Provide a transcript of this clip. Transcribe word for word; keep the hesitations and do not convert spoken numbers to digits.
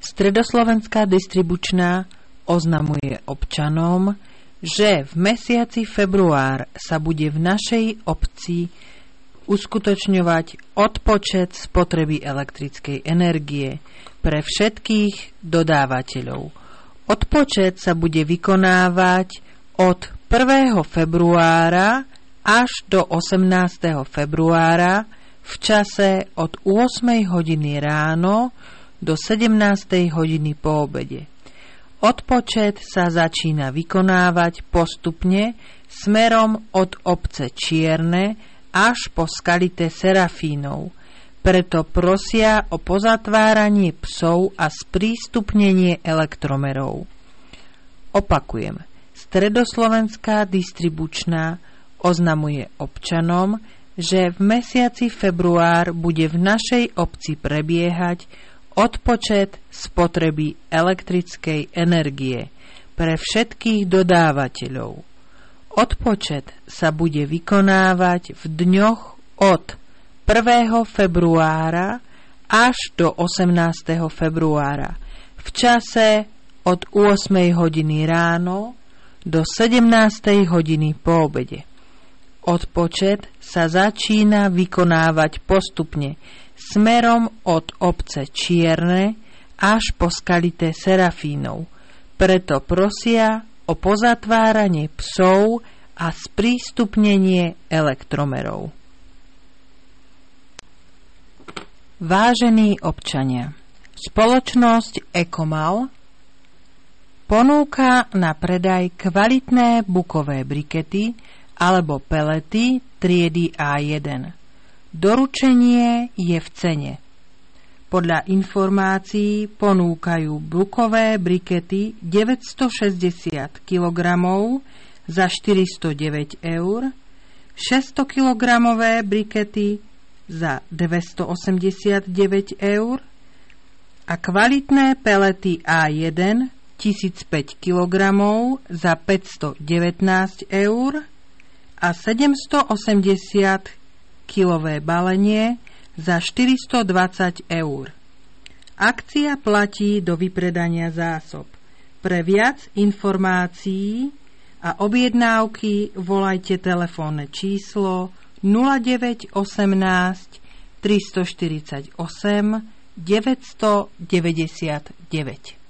Stredoslovenská distribučná oznamuje občanom, že v mesiaci február sa bude v našej obci uskutočňovať odpočet spotreby elektrickej energie pre všetkých dodávateľov. Odpočet sa bude vykonávať od prvého februára až do osemnásteho februára v čase od ôsmej hodiny ráno do sedemnástej hodiny po obede. Odpočet sa začína vykonávať postupne smerom od obce Čierne až po Skalité Serafínov. Preto prosia o pozatváranie psov a sprístupnenie elektromerov. Opakujem, Stredoslovenská distribučná oznamuje občanom, že v mesiaci február bude v našej obci prebiehať odpočet spotreby elektrickej energie pre všetkých dodávateľov. Odpočet sa bude vykonávať v dňoch od prvého februára až do osemnásteho februára v čase od ôsmej hodiny ráno do sedemnástej hodiny po obede. Odpočet sa začína vykonávať postupne smerom od obce Čierne až po Skalité Serafínov. Preto prosia o pozatváranie psov a sprístupnenie elektromerov. Vážení občania, spoločnosť Ekomal ponúka na predaj kvalitné bukové brikety alebo pelety triedy á jeden. Doručenie je v cene. Podľa informácií ponúkajú bukové brikety deväťstošesťdesiat kilogramov za štyristodeväť eur, šesťstokilogramové brikety za dvestoosemdesiatdeväť eur a kvalitné pelety á jeden tisícpäť kilogramov za päťstodevätnásť eur a sedemstoosemdesiat kilové balenie za štyristodvadsať eur. Akcia platí do vypredania zásob. Pre viac informácií a objednávky volajte telefónne číslo nula deväť osemnásť tristoštyridsaťosem deväťstodeväťdesiatdeväť.